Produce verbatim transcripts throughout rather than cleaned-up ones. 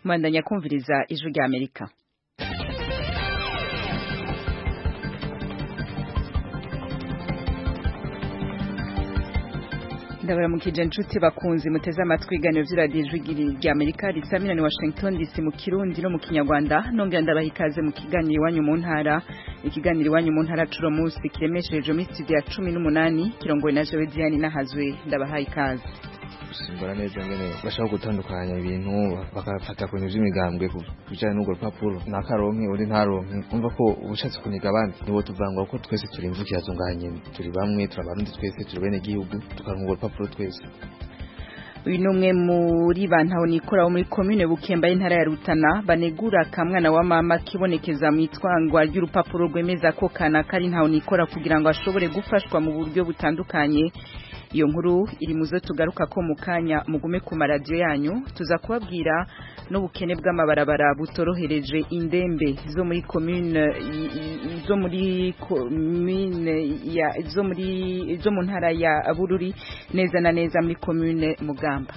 Mwandanya kumviriza ijwi rya Amerika. Ndabara mukije nshuti bakunzi muteze amatwi iganiro vy'iradiyo ijwi rya Amerika risamira ni Washington D C mu Kirundi no mu Kinyarwanda. Nongera ndabaha ikaze mu kiganiro iwanyu mu ntara. Ikiganiro iwanyu mu ntara curo munsi kiremesheje mu studio ya cumi n'umunani kirongowe na Jewe Diane Nahazwe. Ndabaha ikaze. Simbara neza ngene bashaka gutandukanya ibintu bakafata ku vy'imigambwe kujana n'ubwo rupapuro nakaronke uri ntaronke umva ko ubushatse kuniga abandi nibo tuvangwa ko twese turi imvukira zunganye turi bamwe turabarundi twese turi bene gihugu tukaronka ubwo rupapuro twese. Uyu numwe muri bantaho nikora muri commune Bukemba y'intara ya Rutana banegura kamwana wa mama kibonekeza mu itwangwa ry'urupapuro rwemeza ko kana kari ntaho nikora kugira ngo ashobore gufashwa mu buryo butandukanye. Iyo nkuru iri muzo tugaruka ko mukanya mugume ku maradiyo yanyu tuza kubabwira n'ubukene bw'amabarabara butorohereje indembe zo muri commune zo muri commune ya zo muri zo mu ntara ya Bururi neza na neza muri commune Mugamba.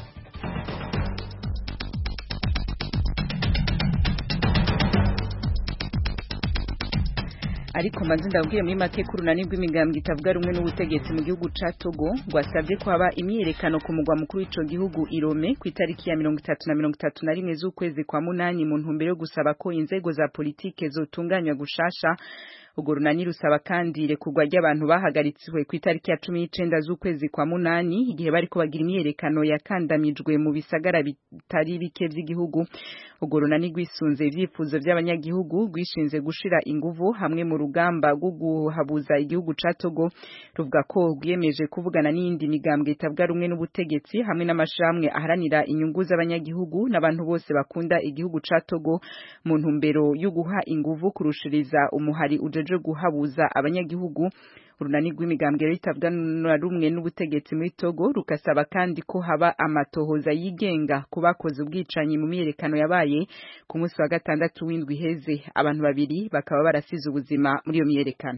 Ariko manzi ndabwiye muri make kurunani rw'imigambwe itavuga rumwe n'ubutegetsi mu gihugu ca Togo gwasabye ko haba imyiyerekano ku mugwa mukuru w'ico gihugu Irome ku itariki ya mirongo itatu na mirongo itatu na rimwe z'ukwezi kwa munani mu ntumbero yo gusaba ko inzego za politike zotunganywa gushasha. Ugo runani rusaba kandi rekurwa ry'abantu bahagaritswe ku itariki ya cumi n'icenda z'ukwezi kwa munani igihe bariko bagira imyiyerekano yakandamijwe mu bisagara bitari bike vy'igihugu. Ugo runani rwisunze ivyifuzo vy'abanyagihugu rwishinze gushira inguvu hamwe mu rugamba rwo guhabuza igihugu ca Togo. Ruvuga ko rwiyemeje kuvugana n'indi migambwe itavuga rumwe n'ubutegetsi hamwe n'amashamwe aharanira inyungu z'abanyagihugu n'abantu bose bakunda igihugu ca Togo mu ntumbero yo guha inguvu kurushiriza umuhari uje guhabuza abanyagihugu. Urunani rw'imigambwe ritavuga rumwe n'ubutegetsi muri Togo rukasaba kandi ko haba amatohoza yigenga ku bakoze ubwicanyi mu myiyerekano yabaye ku munsi wa gatandatu w'indwi heze. Abantu babiri bakaba barasize ubuzima muri iyo myiyerekano.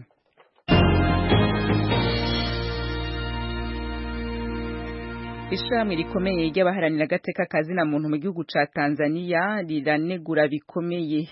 Ishami rikomeye ry'abaharanira gateka kazi na muntu mu gihugu ca Tanzania riranegura bikomeye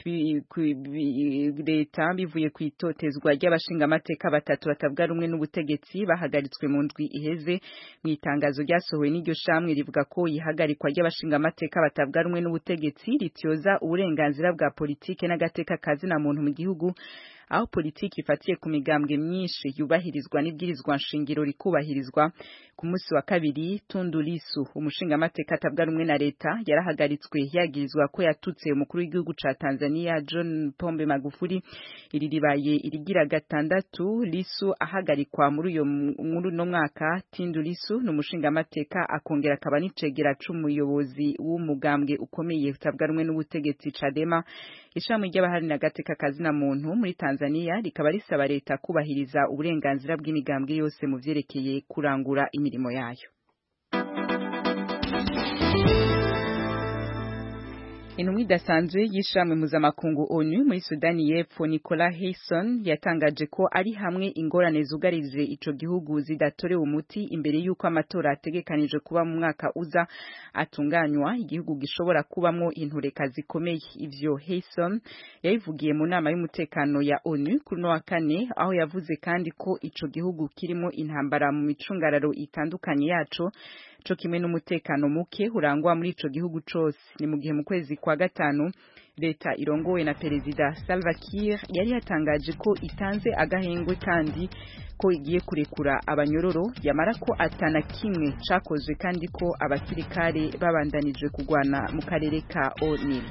leta bivuye ku itotezwa ry'abashinga amateka batatu batavuga rumwe n'ubutegetsi bahagaritswe mu ndwi iheze. Mu itangazo ryasohowe n'iryo shamwe rivuga ko ihagarikwa ry'abashinga amateka batavuga rumwe n'ubutegetsi rityoza uburenganzira bwa politike n'agateka kazi na muntu mu gihugu, aho politiki ifatiye ku migambwe myinshi yubahirizwa n'ibwirizwa nshingiro rikubahirizwa. Ku munsi wa kabiri Tundu Lissu umushinga amateka atavuga rumwe na leta yarahagaritswe yagirizwa ko yatutse umukuru w'igihugu ca Tanzania John Pombe Magufuli. Iri ribaye irigira gatandatu Lissu ahagarikwa muri uyo muri no mwaka. Tundu Lissu n'umushinga amateka akongera akaba n'icegera c'umuyobozi w'umugambwe ukomeye utavuga rumwe n'ubutegetsi Chadema. Ishami ry'abaharanira gateka kazi na muntu muri Tanzania rikaba risaba leta kubahiriza uburenganzira bw'imigambwe yose mu vyerekeye kurangura imirimo yayo. Intumwa idasanzwe y'ishirahamwe mpuzamakungu ONU muri Sudani y'Epfo Nicolas Hayson yatangaje ko ari hamwe ingorane zugarije ico gihugu zidatorewe umuti imbere y'uko amatora ategekanije kuba mu mwaka uza atunganywa igihugu gishobora kubamwo intureka zikomeye. Ivyo Hayson yabivugiye mu nama y'umutekano ya ONU kuri no wa kane, aho yavuze kandi ko ico gihugu kirimo intambara mu micungararo itandukanye yaco co kimwe n'umutekano muke urangwa muri ico gihugu cose. Ni mu gihe mu kwezi kwa gatanu leta irongowe na Perezida Salva Kiir yari yatangaje ko itanze agahengwe kandi ko igiye kurekura abanyororo yamara ko atana kimwe cakozwe kandi ko abasirikare babandanije kugwana mu karere ka Onil.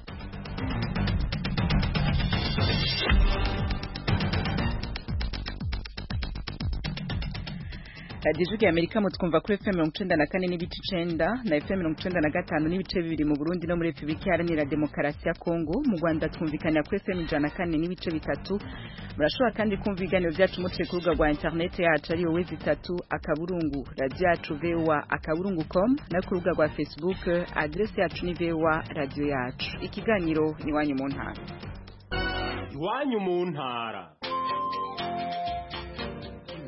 Radio ya Amerika mutwumva kuri F M mirongo icenda na kane n'ibice icenda na F M mirongo icenda na gatanu n'ibice bibiri mu Burundi no muri Republika Iharanira Demokarasi ya Kongo. Mu Rwanda twumvikana kuri F M ijana na kane n'ibice bitatu. Murashobora kandi kumva ibiganiro vyacu muciye ku rubuga rwa internet yacu ari wowe zitatu akaburungu radio yacu V O A akaburungu com na ku rubuga rwa Facebook adresse yacu ni V O A radio yacu. Ikiganiro ni wanyu mu ntara. Iwanyu mu ntara.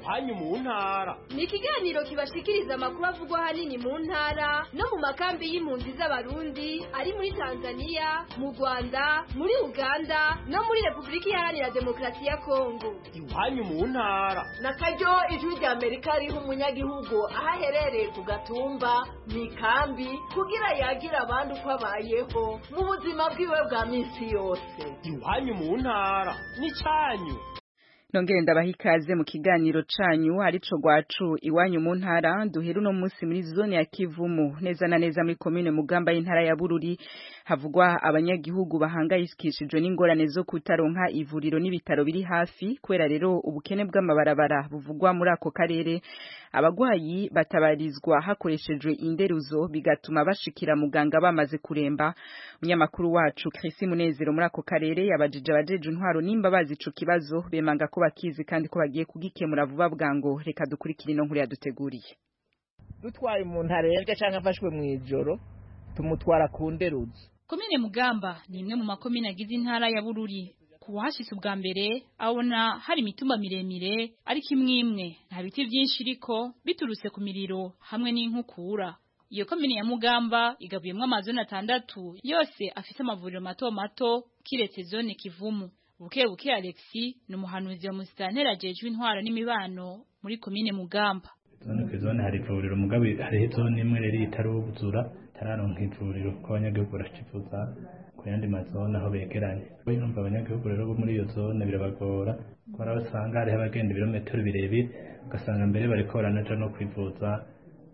iwanyu mu ntara. Ni ikiganiro kibashikiriza amakuru avugwa hanini mu ntara no mu makambi y'impunzi z'abarundi ari muri Tanzania, mu Rwanda, muri Uganda no muri Republika Iharanira Demokarasi ya Kongo. Iwanyu mu ntara. Nakaryo ijwi rya Amerika riha umunyagihugu aho aherereye ku gatumba mu ikambi kugira yagira abandi uko abayeho mu buzima bwiwe bwa minsi yose. Iwanyu mu ntara ni cyanyu. Nongere ndabaha ikaze mu kiganiro canyu arico gwacu iwanyu mu ntara duheru no munsi muri zone ya Kivumu neza na neza muri commune Mugamba y'intara ya Bururi havugwa abanyagihugu bahangayikishijwe n'ingorane zo kutaronka ivuriro n'ibitaro biri hafi kwera rero ubukene bw'amabarabara buvugwa muri ako karere abagwayi batabarizwa hakoreshejwe inderuzo bigatuma bashikira muganga bamaze kuremba. Munyamakuru wacu Chris Munezero muri ako karere yabajije abajeje intwaro nimba bazi ico kibazo bemanga ko bakizi kandi ko bagiye kugikemura vuba bwango. Reka dukurikire ino nkuru yaduteguriye. Dutwaye umuntu arembye canke afashwe mwijoro tumutwara ku nderuzo. Komine Mugamba ni imwe mu makomine agize intara ya Bururi. Kuwashitse ubwa mbere abona hari imitumba miremire ariko imwimwe nta biti byinshi iriko biturutse ku miriro hamwe n'inkukura. Iyo komine ya Mugamba igabuyemwo amazone atandatu yose afite amavuriro mato mato kiretse zone Kivumu. Buke buke Alexi ni umuhanuzi wa musitantera ajejwe intwaro n'imibano muri komine Mugamba. Zone kizone hari ivuriro Mugabe hari zone imwe rero itaruzura tararonka ivuriro ko abanyagihugu baracifuza yandi mazone aho begeranye. Urumva abanyagihugu rero bo muri iyo zone birabagora ko arabasanga hari abagenda ibirometero birebire ugasanga mbere bariko baranaja no kwivuza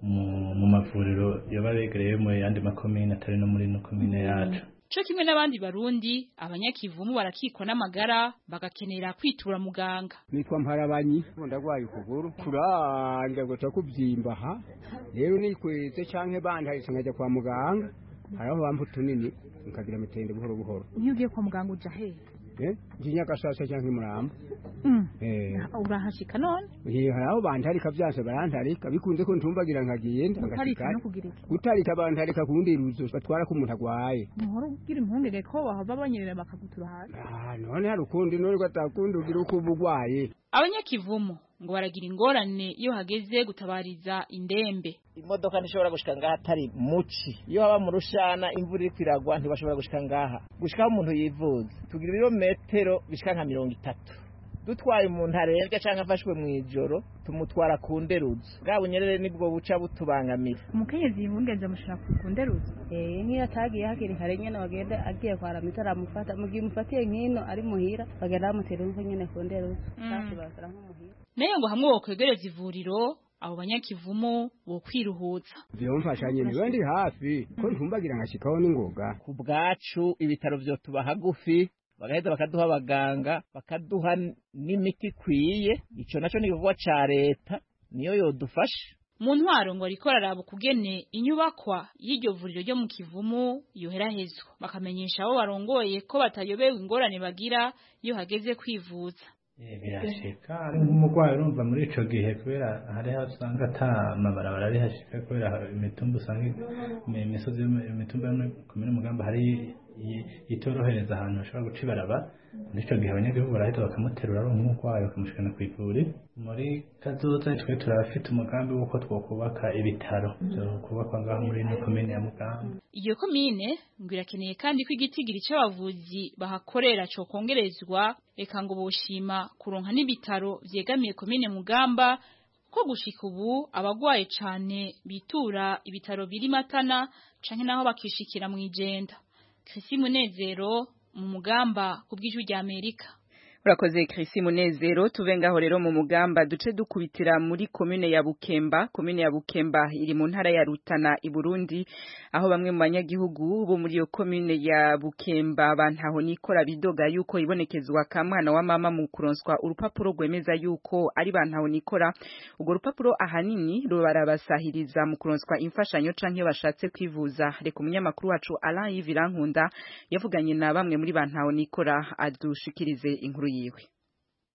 mu mavuriro yababegereye mu yandi makomine atari no muri no komine yacu. Cyo kimwe n'abandi barundi abanyakivumu barakikwa n'amagara bagakenera kwitura muganga. Nitwa Mparabanyi ndagwaye ukuguru kuranja gota kubyimba ha rero nikweze canke bandaritse ngaje kwa muganga haraho bampu tunini nkagira mitende buhoro buhoro. Iyo ugiye kwa muganga uja he? Eh nginya gasasa canke muramba. Mm. Eh urahashika none? Iyo haraho bantarika byanse barantarika bikunze ko ntumbagira nkagenda ngashika. Gutarika bantarika kundi ruzo batwara ko umuntu agwaye. Muhoro ugira impungenge ko bahava banyerera bakagutura hasi. Ah none hari ukundi none ko atakundi ugira uko ubugwaye. Abanyakivumu ngo baragira ingorane iyo hageze gutabariza indembe. Imodoka ntishobora gushika ngaha atari muci. Iyo haba mu rushana imvura iri kwiragwa ntibashobora gushika ngaha. Gushika umuntu yivuza tugira ibirometero bishika nka mirongo itatu. Dutwaye umuntu arembye canke afashwe mwijoro tumutwara ku nderuzo. Bwa bunyerere nibwo buca butubangamira. Umukenyezi yimungenza mushaka ku nderuzo. Eh niyo atagiye hakiri kare nyene bagenda agiye kwara mitara mufata mugiye mufatiye nkino ari muhira bagenda bamutera umva nyene ku nderuzo. Kandi basara nko muhira. Nayo ngo hamwe bokwegereza ivuriro abo banyakivumu bo kwiruhutsa. Byomfashanye ni bandi hafi ko ntumbagira ngashikaho n'ingoga. Ku bwacu ibitaro byo tuba hagufi bagaheza bakaduha abaganga bakaduha n'imiti kwiye. Ico naco ni gikorwa ca leta niyo yodufasha. Mu ntwaro ngo ariko araraba kugene inyubakwa y'iryo vuriro ryo mu Kivumu yoherahezwa bakamenyesha abo barongoye ko batayobewe ingorane bagira iyo hageze kwivuza. Birashika ari nk'umugwayi urumva muri ico gihe kubera hari hasanga ata mabarabara ari hashika kubera imitumba usanga imisozi imitumba komine Mugamba hari itorohereza ahantu hashobora guca ibaraba. Nico gihe abanyagihugu barahita bakamuterura ari nk'umugwayi bakamushikana kw'ivuri. Muri kazoza twe turafite umugambi w'uko twokubaka ibitaro byo kubakwa ngaho muri no komine ya Mugamba. Iyo komine ngo irakeneye kandi ko igitigiri c'abavuzi bahakorera cyo kongerezwa eka ngo boshima kuronka n'ibitaro vyegamiye komine Mugamba ko gushika ubu abagwaye cane bitura ibitaro biri Matana canke naho bakishikira mu Ijenda. Chris Munezero mu Mugamba kubw'ijwi rya Amerika. Urakoze Chris Munezero tuvengaho rero mu Mugamba duce dukubitira muri commune ya Bukemba. Commune ya Bukemba iri mu ntara ya Rutana i Burundi aho bamwe mu banyagihugu bo muri iyo commune ya Bukemba bantaho nikora bidoga yuko ibonekezwa ka mwana wa mama mu kuronswa urupapuro rwemeza yuko ari bantaho nikora. Ugo rupapuro ahanini rubarabasahiriza mu kuronswa imfashanyo canke bashatse kwivuza. Reka umunyamakuru wacu Alain Yvirankunda yavuganye na bamwe muri bantaho nikora adushikirize inkuru yiwe.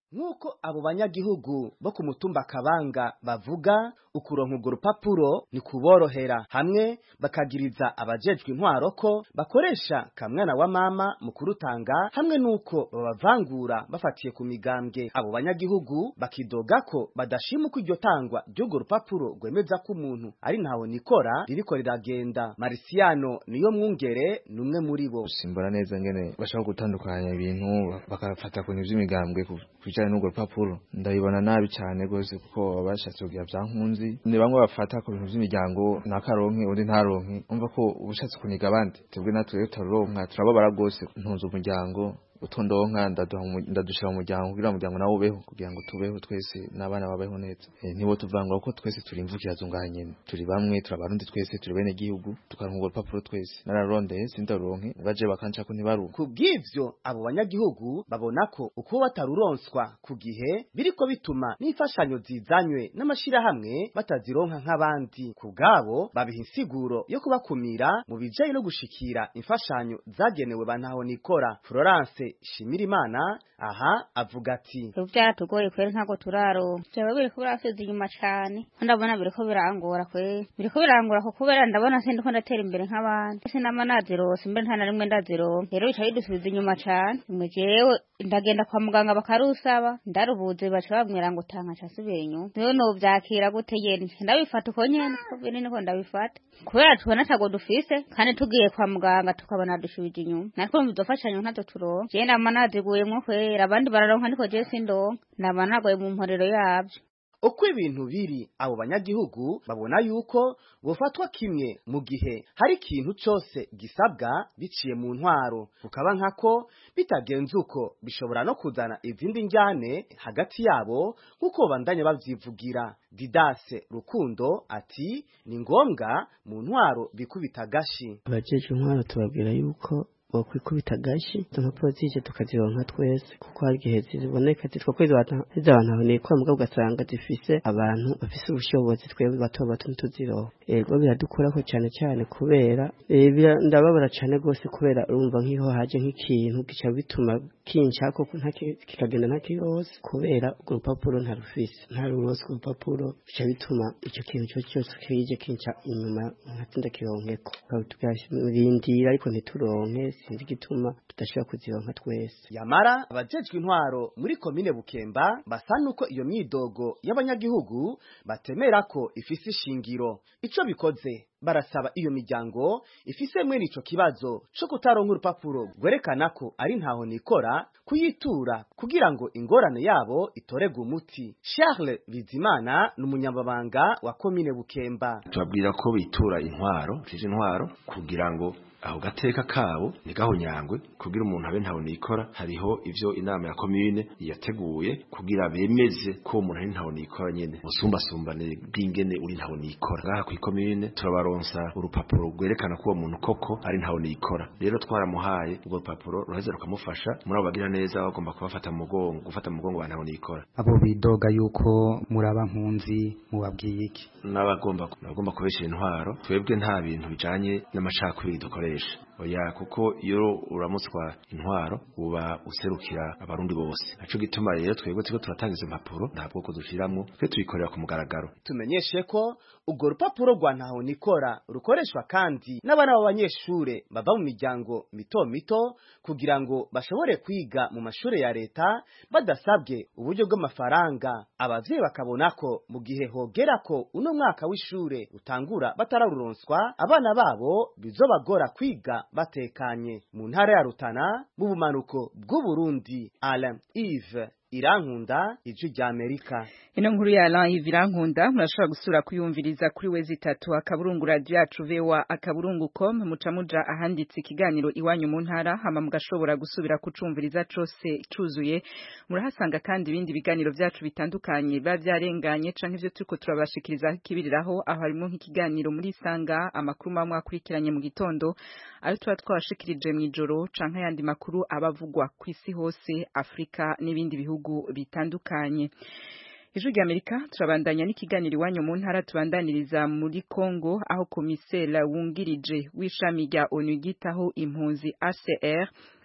nk'uko abo banyagihugu bo ku mutumba Kabanga bavuga, ukuronka urwo rupapuro ni kuborohera, hamwe bakagiriza abajejwe intwaro ko bakoresha kamwana wa mama mu kurutanga, hamwe n'uko babavangura bafatiye ku migambwe. Abo banyagihugu bakidoga ko badashima uko iryo tangwa ry'urwo rupapuro rwemeza ko umuntu ari ntaho nikora ririko riragenda. Marisiano niyo mwungere numwe muri bo. Simbora neza ngene bashaka gutandukanya ibintu bakafata ku vy'imigambwe kujana n'urwo rupapuro, ndabibona nabi cyane gose kuko bashatse kugira byankunzi. Ni bamwe bafata ku bintu by'imiryango nakaronke undi ntaronke, umva ko ubushatse kuniga abandi. Twebwe natwe tutaronka turababara gose, ntunze umuryango utondonka ndadushira mu muryango kugira umuryango nawo ubeho, kugira ngo tubeho twese n'abana babeho neza. E, nibo tuvanga ko twese turi imvukira zunganye, turi bamwe, turabarundi twese, turi bene gihugu, tukaronka urupapuro twese. Nararondeye sindaronke, baje bakanca ko ntibaruka. Kubw'ivyo abo banyagihugu babona ko uko bataruronswa ku gihe biriko bituma n'imfashanyo zizanywe n'amashira hamwe batazironka nk'abandi. Kubgabo babiha insiguro yo kubakumira mu bijanye no gushikira imfashanyo zagenewe bantaho nikora. Florence Shimirimana aha avuga ati byaratugoye kwera ntago turaro byaba biriko birasubiza inyuma cyane, ndabona biriko birangora kwe biriko birangora ko kubera ndabona sindi ko ndatera imbere nk'abandi, sinama nazirose imbere nta na rimwe ndazironka, rero bicaye dusubiza inyuma cyane. Mwe jewe ndagenda kwa muganga bakarusaba, ndarubuze baca bamwira ngo tanka cyasubiye inyuma, rero no byakira gute yene ndabifata uko nyene ko bene niko ndabifata kubera tubona tago dufise kandi tugiye kwa muganga tukabona dushubije inyuma, natwe mu dufashanyo ntazo turonka. Je ndama naziguyemwo kwera abandi bararonka niko je sindonka, ndama nagoye mu mporero yabyo. Uko ibintu biri abo banyagihugu babona yuko bofatwa kimwe mu gihe hari ikintu cyose gisabwa biciye mu ntwaro, ukaba nkako bitagenze uko bishobora no kuzana izindi njyane hagati yabo nkuko bandanye bavyivugira. Didase Rukundo ati ni ngombwa mu ntwaro bikubita gashi. Abajeje intwaro tubabwira yuko bokwikubita gashi impapuro zije tukazironka twese, kuko hari igihe ziboneka zitwa kwezi abantu aboneye kwa mugabo ugasanga zifise abantu bafise ubushobozi twebwe bato bato ntituzironka. Ego biradukorako cyane cyane kubera ndababara cyane gose, kubera urumva nk'iho haje nk'ikintu gica bituma kinshako kikagenda ntakirose, kubera urwo rupapuro ntarufise ntarurose urwo rupapuro bica bituma icyo kintu cyo cyose kije kinca inyuma nkatinda kironkeko, tukabirindira ariko ntituronke, sinzi gituma tudashobora kuzironka twese. Yamara abajejwe intwaro muri komine Bukemba basa nuko iyo myidogo y'abanyagihugu batemera ko ifise ishingiro. Ico bikoze barasaba iyo miryango ifise mwene ico kibazo cyo kutaronka urupapuro gwerekana ko ari ntaho nikora kuyitura kugira ngo ingorane yabo itorege umuti. Charles Bizimana n'umunyamabanga wa komine Bukemba tubabwira ko bitura intwaro fije intwaro kugira ngo aho gateka kabo nigahonyangwe kugira umuntu abe ntaho nikora. Hariho ivyo inama ya komine yateguye kugira bemeze ko umuntu ari ntaho nikora nyene musumba sumbane bw'ingene uri ntaho nikora. Ngaha ku komine turabaronsa urupapuro gwerekana ko uwo muntu koko ari ntaho nikora. Rero twaramuhaye urwo rupapuro ruheze rukamufasha muri abo bagira neza bagomba kubafata mu mugongo gufata mu mugongo bantaho nikora. Abo bidoga yuko muraba mpunzi mubabwiye iki? N'abagomba nabagomba kubesha intwaro twebwe nta bintu bijanye n'amashakubiri dukoresha oya, kuko iyo uramutswa intwaro uba userukira abarundi bose. Naco gituma rero twebwe tiko turatangiza impapuro ntabwo ko dushiramwo twe tubikorera ku mugaragaro. Tumenyeshe ko ubwo rupapuro rwa ntaho nikora rukoreshwa kandi n'abana b'abanyeshure baba mu miryango mito mito kugira ngo bashobore kwiga mu mashure ya leta badasabwe uburyo bw'amafaranga. Abavyeyi bakabona ko mu gihe hogera ko uno mwaka w'ishure utangura batararuronswa abana babo bizobagora kwiga batekanye. Mu ntara ya Rutana mu bumanuko bw'u Burundi, Alain Yves Irankunda, Ijwi rya Amerika. Ino nkuru ya Alain Yves Irankunda murashobora gusura kuyumviriza kuri wezi itatu akaburungu radio yacu vewa akaburungu com muca muja ahanditse ikiganiro iwanyu mu ntara, hama mugashobora gusubira kucumviriza cose cuzuye. Murahasanga kandi ibindi biganiro vyacu bitandukanye biba vyarenganye canke ivyo turiko turabashikiriza kibiriraho, aho harimo nk'ikiganiro muri Sanga, amakuru mamwe akurikiranye mu gitondo ayo tuba twashikirije mw'ijoro, canke yandi makuru abavugwa kw'isi hose, Afrika n'ibindi bihugu bitandukanye. Ijwi rya Amerika turabandanya n'ikiganiro iwanyu mu ntara, tubandaniriza muri Kongo aho komisera wungirije w'ishami rya O N U gitaho impunzi H C R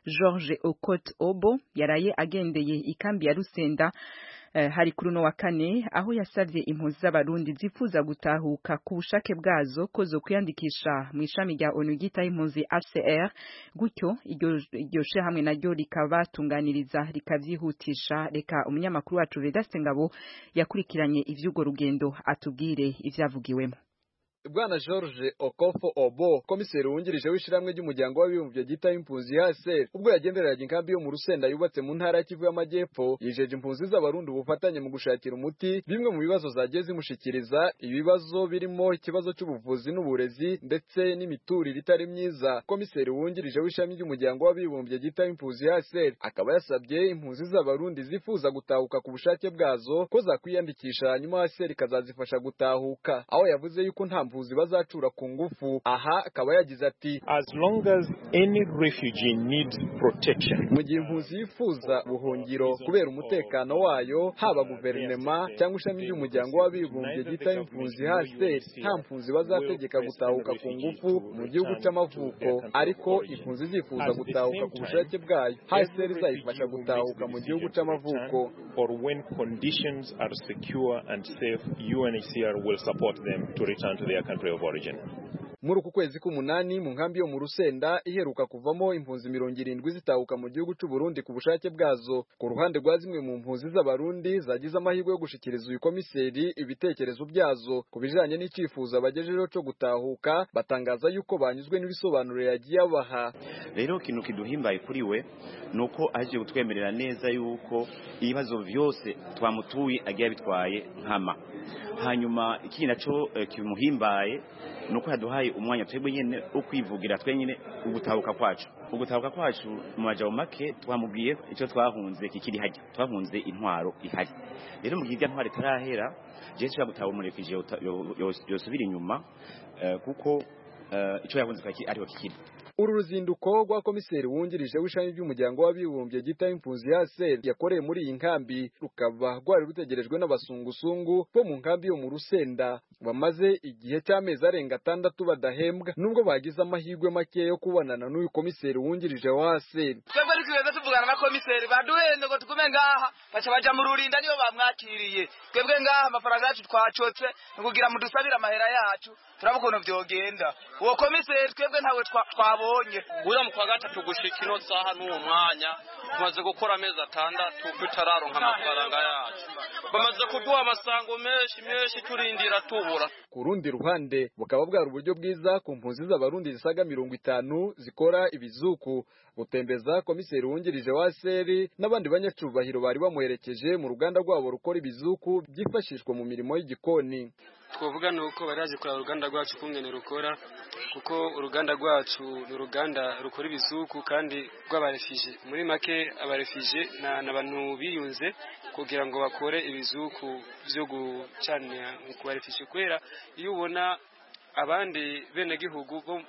George Okot Obo yaraye agendeye ikambi ya Rusenda Uh, hari kuri no wa kane aho yasavye impunzi z'abarundi zifuza gutahuka ku bushake bwazo ko zo kwiyandikisha mu ishami rya O N U gita impunzi H C R gutyo iryo she hamwe naryo rikabatunganiriza rikavyihutisha. Reka umunyamakuru wacu Vedaste Ngabo yakurikiranye ivyugo rugendo atubwire ivyavugiwemo. Bwana George Okofo Obo, komiseri wungirije w'ishiramwe ry'umuryango w'abibumbye gita impunzi H C R, ubwo yagendereraga inkambi yo mu Rusenda yubatse mu ntara ya Kivu y'Amajyepfo, yijeje impunzi z'abarundi ubufatanye mu gushakira umuti bimwe mu bibazo zagiye zimushikiriza. Ibibazo birimo ikibazo cy'ubuvuzi n'uburezi ndetse n'imiturire itari myiza. Komiseri wungirije w'ishiramwe ry'umuryango w'abibumbye gita impunzi H C R akaba yasabye impunzi z'abarundi zifuza gutahuka ku bushake bwazo ko zakwiyandikisha, nyuma H C R ikazazifasha gutahuka. Aho yavuze yuko nta mvuzi bazacura ku ngufu. Aha akaba yagize ati, as long as any refugee needs protection, mu gihe impunzi yifuza buhungiro kubera umutekano wayo, haba guverinema cyangwa ishami ry'umuryango w'abibumbye gita impunzi H C R, nta mpunzi bazategeka gutahuka ku ngufu mu gihugu cy'amavuko, ariko impunzi zifuza gutahuka ku bushake bwayo, H C R izayifasha gutahuka mu gihugu cy'amavuko. or when conditions are secure and safe, U N H C R will support them to return to their country of origin. Muri uku kwezi k'umunani mu nkambi yo mu Rusenda iheruka kuvamo impunzi mirongo irindwi zitahuka mu gihugu cy'u Burundi ku bushake bwazo. Ku ruhande rwa zimwe mu mpunzi z'abarundi zagize amahirwe yo gushikiriza uyu komiseri ibitekerezo byazo ku bijanye n'icifuzo abagejejeho cyo gutahuka, batangaza yuko banyuzwe n'ibisobanuro yagiye abaha. Rero kintu kiduhimbaye kuri we nuko aje gutwemerera neza yuko ibibazo vyose twamutuye agiye bitwaye nkama. Hanyuma iki naco eh, kimuhimbaye nuko yaduhaye umwanya twebwe nyene ukwivugira twenyine ugutahuka kwacu. Ugutahuka kwacu mu majabo make twamubwiye icyo twahunze kikiri hajya. Twahunze intwaro ihari. Rero mu gihe intwaro tarahera, je cyo gutaha umurefije yosubira inyuma kuko icyo yahunze kaki ari kikiri. Uru ruzinduko rwa komiseri wungirije w'ishami ry'umuryango w'abibumbye gita impunzi H C R yakoreye muri iyi nkambi rukaba rwari rutegerejwe n'abasungusungu bo mu nkambi yo mu Rusenda bamaze igihe cy'amezi arenga atandatu badahembwa, nubwo bagize amahirwe make yo kubonana n'uyu komiseri wungirije wa H C R. Twebwe twebwe tuvugana na komiseri baduhende ngo tugume ngaha baca baja mu rurinda niyo bamwakiriye. Twebwe ngaha amafaranga yacu twacotse kugira mu dusabira amahera yacu turabukono vyogenda. Uwo komiseri twebwe ntawe twabo ura mu kwa gatatu gushikiro saha n'uwo mwanya tumaze gukora amezi atandatu tutararonka amafaranga yacu, bamaze kuduha amasango menshi menshi turindira tubura. Ku rundi ruhande bukaba bwari uburyo bwiza ku mpunzi z'abarundi zisaga mirongo itanu zikora ibizuku gutembeza komiseri wungirije wa H C R n'abandi banyacubahiro bari bamuherekeje mu ruganda rwabo rukora ibizuku byifashishwa mu mirimo y'igikoni. Twovuga nuko baraje kora uruganda rwacu kungene rukora, kuko uruganda rwacu ni uruganda rukora ibizuku kandi rw'abarefije. Muri make abarefije na nabantu biyunze kugira ngo bakore ibizuku byo gucanira ku barefije, kwera iyo ubona abandi bene gihugu bo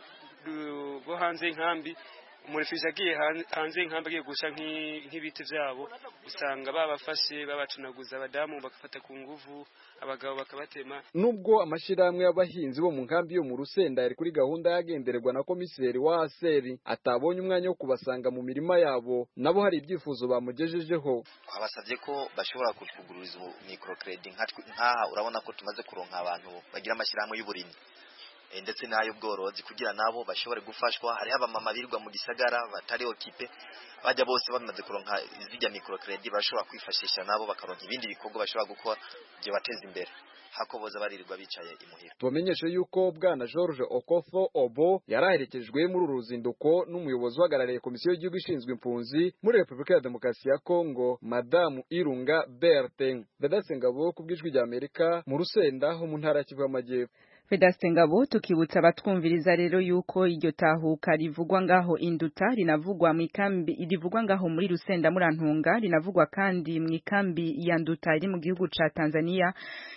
bo hanze inkambi umurefije agiye hanze inkambi agiye gusha nk'ibiti byabo, usanga babafashe babacunaguza abadamu bakafata ku nguvu, abagabo bakabatema. Nubwo amashirahamwe y'abahinzi bo mu nkambi yo mu Rusenda yari kuri gahunda yagendererwa na komiseri wa H C R atabonye umwanya wo kubasanga mu mirima yabo, nabo hari ibyifuzo bamugejejeho. Twabasabye ko bashobora kutugururiza microcredit nkaha, urabona ko tumaze kuronka abantu bagira amashirahamwe y'uburimyi ndetse nayo bworozi kugira nabo bashobore gufashwa. Hari abamama birirwa mu gisagara batari okipe, bajya bose bamaze kuronka izijya microcredit bashobora kwifashisha nabo bakaronka ibindi bikorwa bashobora gukora byo bateza imbere hakoboza baririrwa bicaye imuhira. Tumenyeshe yuko bwana George Okofo Obo yaraherekejwe muri uru ruzinduko n'umuyobozi uhagarariye komisiyo y'igihugu ishinzwe impunzi muri Repubulika ya Demokarasi ya Kongo, Madamu Irunga Bertin. Vedaste Ngabo ku bw'ijwi rya Amerika mu Rusenda ho mu ntara ya Kivu y'Amajyepfo. Vedaste Ngabo, tukibutsa abatwumviriza rero yuko iryo tahuka rivugwa ngaho Induta rinavugwa mu ikambi rivugwa ngaho muri Rusenda murantunga, rinavugwa kandi mu ikambi ya Nduta iri mu gihugu ca Tanzania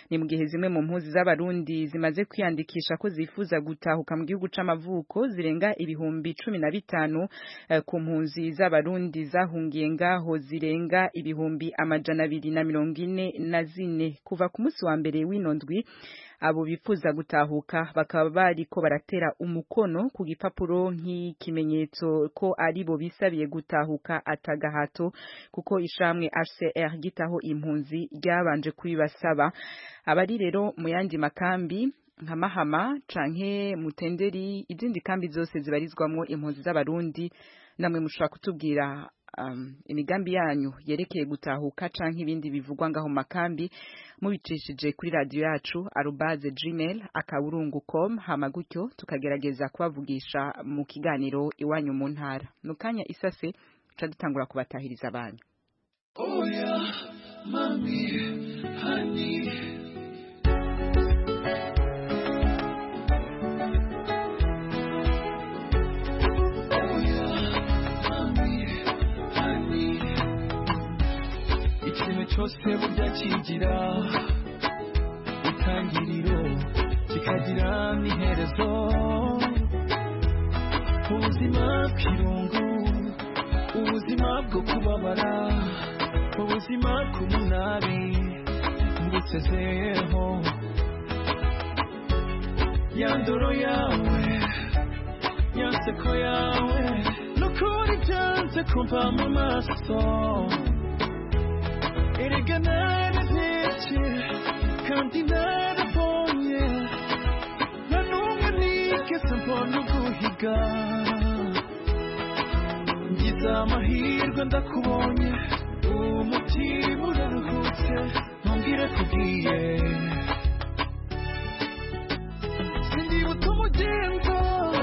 ni mu gihe zimwe mu mpunzi z'abarundi zimaze kwiyandikisha ko zifuza gutahuka mu gihugu c'amavuko zirenga ibihumbi cumi na bitanu uh, ku mpunzi z'abarundi zahungiye ngaho zirenga ibihumbi amajana abiri na mirongo ine na zine kuva ku munsi wa mbere w'inondwi. Abo bifuza gutahuka bakaba bariko baratera umukono ku gipapuro nk'ikimenyetso ko ari bo bisabiye gutahuka atagahato kuko ishamwe H C R gitaho impunzi ryabanje kubibasaba. Abari rero mu yandi makambi nka Mahama canke Mutenderi izindi kambi zose zibarizwamwo impunzi z'abarundi namwe mushobora kutubwira Um, imigambi yanyu yerekeye gutahuka canke ibindi bivugwa ngaho makambi mubicishije kuri radio yacu arobase gmail akaburungu com hama gutyo tukagerageza kubavugisha mu kiganiro iwanyu mu ntara nukanya isase ca dutangura kubatahiriza abanyu. Oh yeah, mami, honey. cyose burya kigira itangiriro kikagira n'iherezo ubuzima bw'irungu ubuzima bwo kubabara ubuzima bw'umunabi ngusezeho yandoro yawe yanseko yawe nukuri byanze kumva mu maso erega narateke kandi narabonye nta n'umwe nigeze mbona uguhiga ngize amahirwe ndakubonye umutima uraruhutse ntumbwire kubwiye sindibuta umugenzo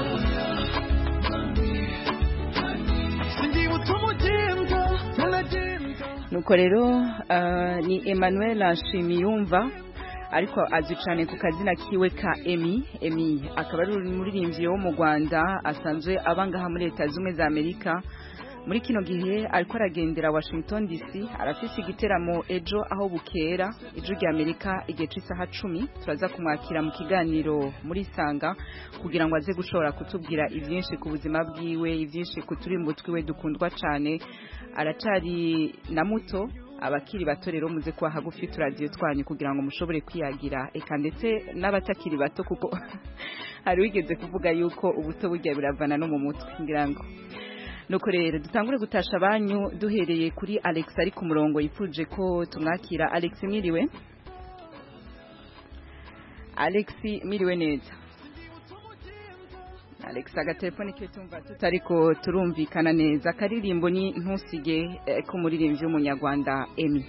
sindibuta umugenzo ntanagenda. Nuko rero uh, ni Emmanuel Nshimiyumva ariko azwi cyane ku kazina kiwe ka Emi Emi akaba ari umuririmbyi wo mu Rwanda asanzwe abangaha muri Leta Zumwe za Amerika muri kino gihe ariko aragendera Washington D C arafise igiteramo ejo aho bukera ejo rya Amerika igihe cy'isaha cumi turaza kumwakira mu kiganiro muri Sanga kugira ngo aze gushobora kutubwira ivyinshi ku buzima bwiwe ivyinshi ku turimbo twiwe dukundwa cyane aracari na muto abakiri bato rero muze kwa hagufi turadio twanyu kugira ngo mushobore kwiyagira eka ndetse n'abatakiri bato kuko hari wigeze kuvuga yuko ubuto burya biravana no mu mutwe ngira ngo nuko rero dutangure gutasha banyu duhereye kuri Alex ari ku murongo yifuje ko tumwakira. Alex mwiriwe? Alex mwiriwe neza? Alex agatelefone ke tumva tutariko turumvikana neza karirimbo ni ntusige eh, ko muririmbyi w'umunyarwanda Emi.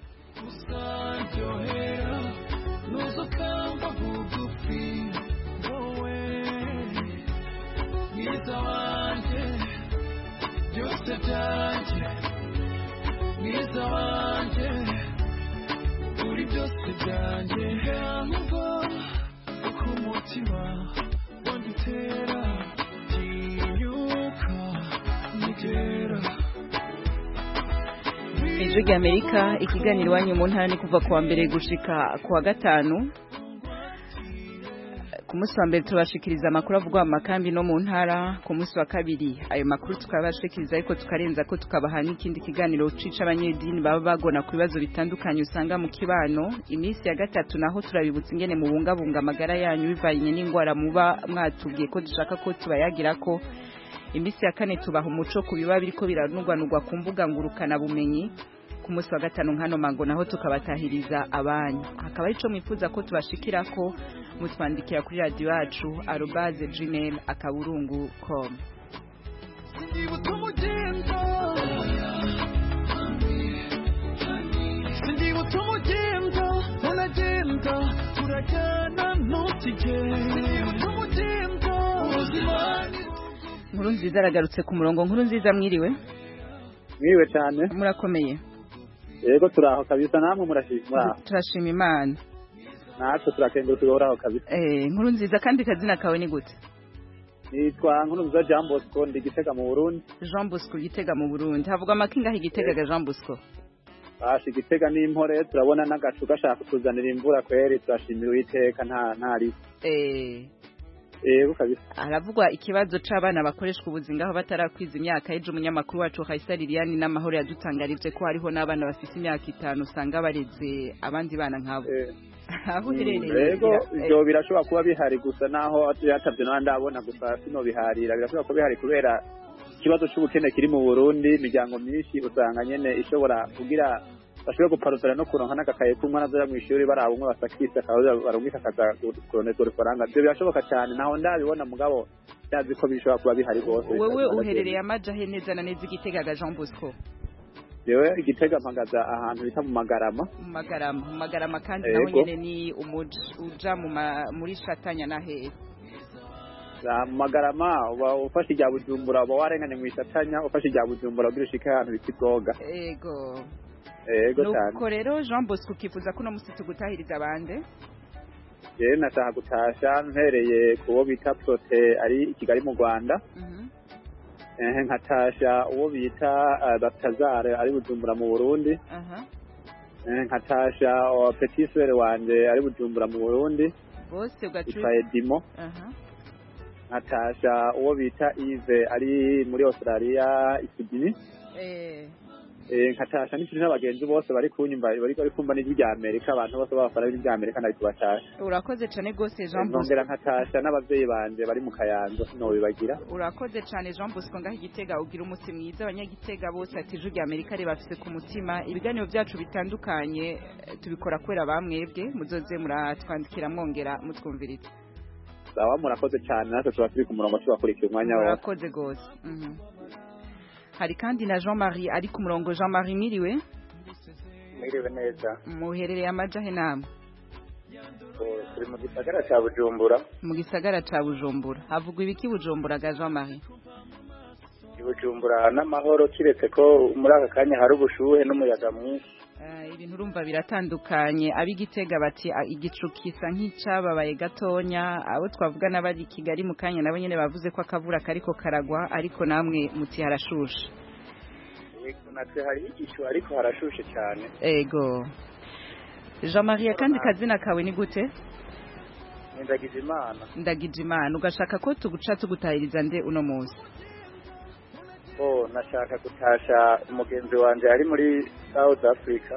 Byose byanjye mwiza wanjye uri byose byanjye ahubwo uko umutima wanjye utera tinyuka nigera. Ijwi rya Amerika ikiganiro wanyu mu ntara ni kuva kuwa mbere gushika kuwa gatanu. Ku munsi wa mbere tubashikiriza amakuru avugwa mu makambi no mu ntara, ku munsi wa kabiri ayo makuru tukabashikiriza ariko tukarenza ko tukabaha n'ikindi kiganiro cica abanyedini baba bagona ku bibazo bitandukanye usanga mu kibano. Iminsi ya gatatu naho turabibutsa ingene mu bungabunga amagara yanyu bivanye n'ingwara muba mwatubwiye ko dushaka ko tubayagira ko. Iminsi ya kane tubaha umuco ku biba biriko biranugwanugwa ku mbuga ngurukana bumenyi. Ku munsi wa gatanu nkano mango naho tukabatahiriza abanyu. Hakaba arico mwifuza ko tubashikirako mutwandikira kuri radio yacu arobase gmail akaburungu com. Sindibuta umugenzo sindibuta umugenzo unagenda turajyana ntutige sindibuta umugenzo ubuzima. Nkuru nziza aragarutse ku murongo. Nkuru nziza mwiriwe? Mwiriwe cyane. Murakomeye? Yego turaho kabisa namwe murashima. Turashima Imana. Natwe turakengurutse uhoraho kabisa. Eh, Nkuru nziza kandi kazina kawe ni gute? Nitwa Nkuru nziza Jean Bosco ndi Gitega mu Burundi. Jean Bosco Gitega mu Burundi. Havuga amakinga hi Gitega ga Jean Bosco. bashi Gitega n'impore turabona n'agacu gashaka kutuzanira imvura kweri turashimira Uwiteka nta ntari eh Ego kabisa. Haravugwa ikibazo c'abana bakoreshwa ubuzinga aho batarakwiza imyaka ejo umunyamakuru wacu Khaisa Liliane n'amahoro yadutangarije ko hariho n'abana bafite imyaka itanu usanga bareze abandi bana nkabo. Aho uherereye. Ego ibyo birashobora kuba bihari gusa naho yatavye n'andabona gusa sino biharira birashobora kuba bihari kubera ikibazo c'ubukene kiri mu Burundi imiryango myinshi usanga nyene ishobora kugira bashobora guparuzana no kuronka n'agakaye k'umwana azoja mw'ishuri baraba umwe basakisa akaza barungika akaza kuroneza urufaranga ibyo birashoboka cyane naho ndabibona mugabo ndazi ko bishobora kuba bihari rwose wewe uherereye amajahe neza na neza Igitega ga Jean Bosco yewe Igitega mpagaza ahantu bita mu Magarama mu Magarama mu Magarama kandi naho nyene ni umuji uja mu muri Shatanya na hehe mu Magarama uba ufashe ijya Bujumbura uba warengane mu Shatanya ufashe ijya Bujumbura ugira ushika ahantu bita Bwoga ego Ego cyane. Nuko rero Jean Bosco kifuza ko no musitu gutahiriza abande. Je nashaka gutasha mpereye kubo bita Prote ari Kigali mu Rwanda. Mhm. Eh nkatasha uwo bita Batazare ari Bujumbura mu Burundi. Aha. Eh nkatasha o Petit Frere wanje ari Bujumbura mu Burundi. Bose ugacu. Dimo. Aha. Nkatasha uwo bita Yves ari muri Australia Sydney. Eh Eh nkatasha n'ikindi n'abagenzi bose bari kunyumva bari bari kumva n'ijwi rya Amerika abantu bose bafara n'ijwi rya Amerika ndabito batasha. Urakoze cyane gose Jean Bosco. Ngongera nkatasha n'abavyeyi banje bari mu Kayanza sino bibagira. Urakoze cyane Jean Bosco ngaho Igitega ugira umunsi mwiza abanyagitega bose ati ijwi rya Amerika ari bafise ku mutima ibiganiro byacu bitandukanye tubikora kwera bamwebwe muzoze muratwandikira mwongera mutwumviritse. Sawa murakoze cyane natwe tuba turi ku murongo tubakurikira umwanya wose. Urakoze gose. Mhm. Hari kandi na Jean-Marie ari ku murongo Jean-Marie miriwe Miriwe neza muherereye amajahe namwe turi mu gisagara ca Bujumbura mu gisagara ca Bujumbura havugwa ibiki Bujumbura ga Jean-Marie Bujumbura n'amahoro kiretse ko muri aka kanya hari ubushuhe n'umuyaga mwinshi ibintu urumva biratandukanye ab'Igitega bati igicu kisa nk'icababaye gatonya abo twavugana bari Kigali mu kanya nabo nyene bavuze ko akavura kariko karagwa ariko namwe muti harashushe yego natwe hari igicu ariko harashushe cyane ego Jean-Marie kandi kazina kawe ni gute Ndagije Imana Ndagije Imana ugashaka ko tuguca tugutahiriza nde uno munsi Oh nashaka gutasha umugenzi wanje ari muri South Africa.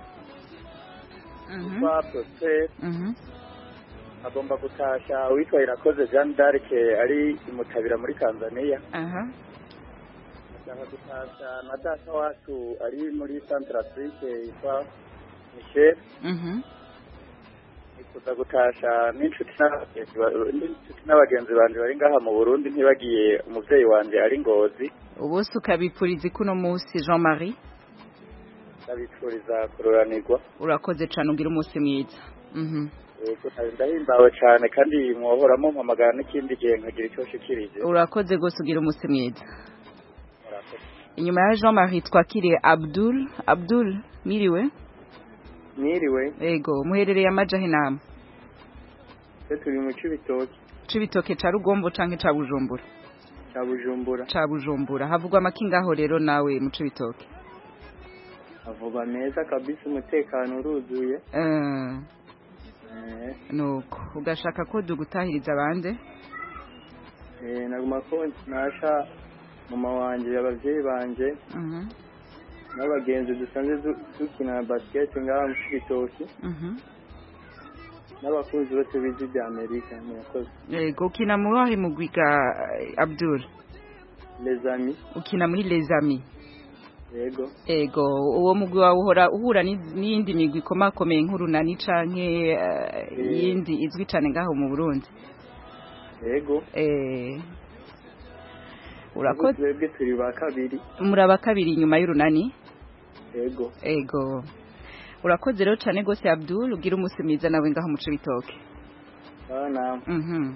Mhm. Kwa Prote. Mhm. Agomba gutasha witwa Irakoze Jean d'Arc ari imutabira muri Tanzania. Aha. Nashaka gutasha na data wacu ari muri Central Africa yitwa Michel. Mhm. Nikuza gutasha n'inshuti n'abagenzi banje bari ngaha mu Burundi ntibagiye umuvyeyi wanje ari Ngozi. Ubose ukabipfuriza kuno munsi Jean-Marie ndabipfuriza kuroranirwa urakoze cyane ugira umunsi mwiza mhm yego ndahimbawe cyane kandi mwohoramo mpamagara n'ikindi gihe nkagira icyo shikirije urakoze gose ugira umunsi mwiza inyuma ya Jean-Marie twakiriye Abdul Abdul miriwe miriwe yego muherereye amajahe namwe turi mu Cibitoke Cibitoke ca Rugombo canke ca Bujumbura cha Bujumbura cha Bujumbura havugwa makingaho rero nawe mu Cibitoke havugwa neza kabisa umutekano uruzuye eh eh nuko ugashaka ko dugutahiriza abande eh naguma ko nasha mama wanje abavyeyi banje mhm n'abagenzi dusanzwe dukina basket ngaha mu Cibitoke mhm n'abakunzi bose b'ijwi rya Amerika murakoze yego ukina muri aho mugwiga Abdul Les Amis ukina muri Les Amis yego yego uwo mugwi wawe uhora uhura n'iyindi migwi ikomakomeye nk'urunani canke yindi izwi cane ngaho mu Burundi yego eh urakoze twebwe turi ba kabiri muri aba kabiri inyuma y'urunani yego yego urakoze rero cyane gose Abdul ugira umunsi mwiza nawe ngaho mu Cibitoke bana mhm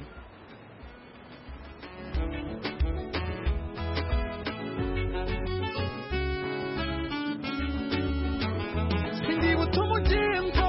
Sindi butumujimbo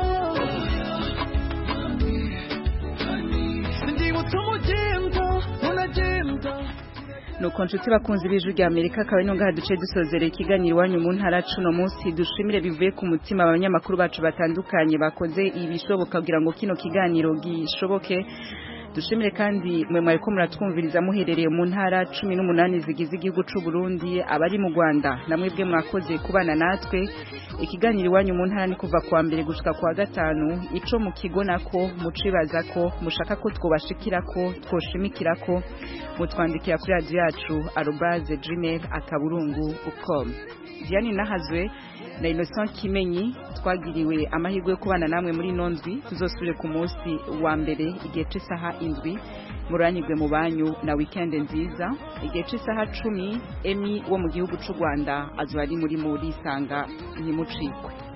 Sindi butumujimbo unajimbo nuko nshuti bakunzi b'ijwi rya Amerika akaba ino ngaha duce dusozera ikiganiro iwanyu mu ntara cuno munsi dushimire bivuye ku mutima abanyamakuru bacu batandukanye bakoze ibishoboka kugira ngo kino kiganiro gishoboke dushimire kandi mwe mwari ko muratwumviriza muherereye mu ntara cumi n'umunani zigize igihugu c'u Burundi abari mu Rwanda namwe bwe mwakoze kubana natwe ikiganiro iwanyu mu ntara ni kuva kwa mbere gushika kwa gatanu ico mu kigo nako mucibaza ko mushaka ko twobashikira ko twoshimikira ko mutwandikira kuri radio yacu arobase gmail akaburungu ukom Diane Nahazwe na Innocent Kimenyi twagiriwe amahirwe yo kubana namwe muri nondwi tuzosubire ku munsi wa mbere igihe cy'isaha indwi muranirwe mu banyu na weekend nziza igihe cy'isaha cumi Emi wo mu gihugu c'u Rwanda azwari muri muri sanga ntimucikwe